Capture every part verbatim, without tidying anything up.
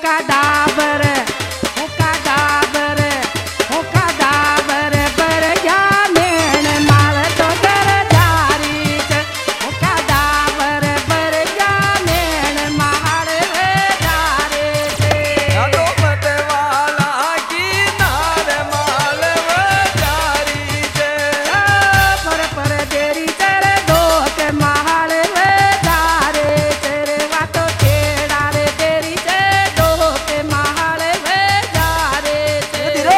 कदावर ओ कदावर ओ कदावर बर ज्ञानेण माल तो कर जारी ओ कदावर बर ज्ञानेण माल जारे यादो पटवाला की नार माल जारी से पर पर देरी तेरे दो के माल जारे तेरे वातो तेरा रे देरी से दो के माल जारे तेरे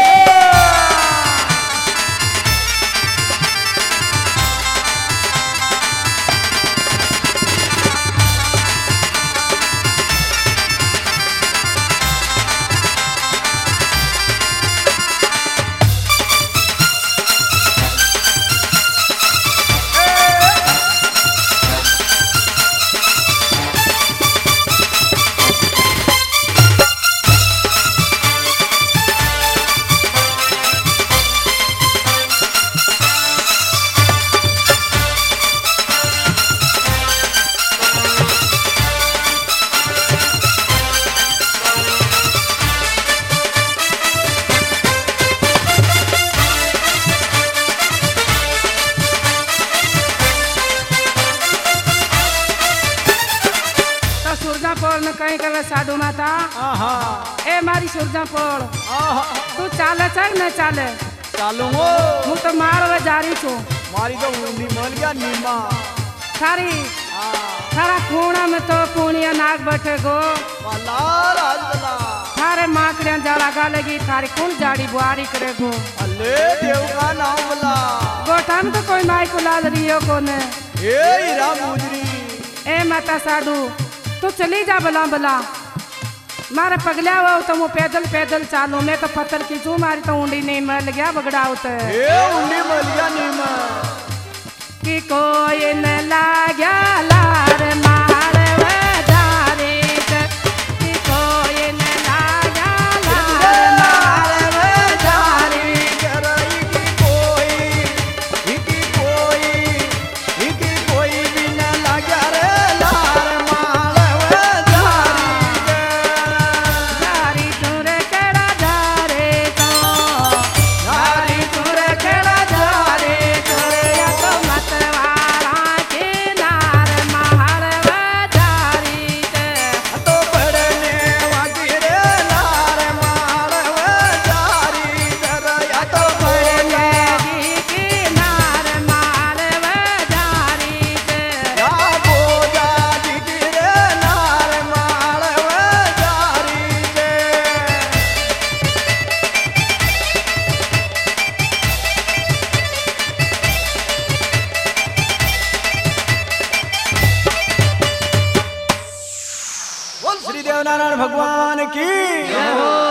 तो सुरजा पोल ने कहीं कहे साधु माता आहा ए मारी सुरजा पोल आहा तू चाले चल न चाले चालूंगो હું તો મારવા જારી છું मारी तो ऊंडी मल गया नीमा थारी आ थारा खूणा में तो पूणिया नाग बैठे गो वाला राजबला थारे माकड़िया जाड़ा गालेगी थारी कौन जाड़ी बुआरी करे गो अल्ले देव का नाम बला गोठा में तो कोई माई को लाल रियो को ने ए हीरा मुजरी ए माता साधु तू चली जा बला बला मारे पगला हुआ तो वो पैदल पैदल चालू मैं तो पत्थर की चू मारी तो ऊंडी नहीं मर गया बगड़ा होता ए ऊंडी मल गया नीमा कि कोई न लाग्या लार मार वजारे कि कोई न लाग्या लार मार वजारे कराई की कोई इकी कोई इकी कोई भी न लगा रे लार माल जारी जारी तुरे केड़ा जारे तो जारी तुरे केड़ा जारे तोरे या तो मतवाला के नार मार वजारी तो पड़ने वागी रे लार माल जारी कराया तो पड़ने की नार मार वजारी या बोजा जी रे लार माल जारी बोल श्री देवनारायण भगवान की जय हो।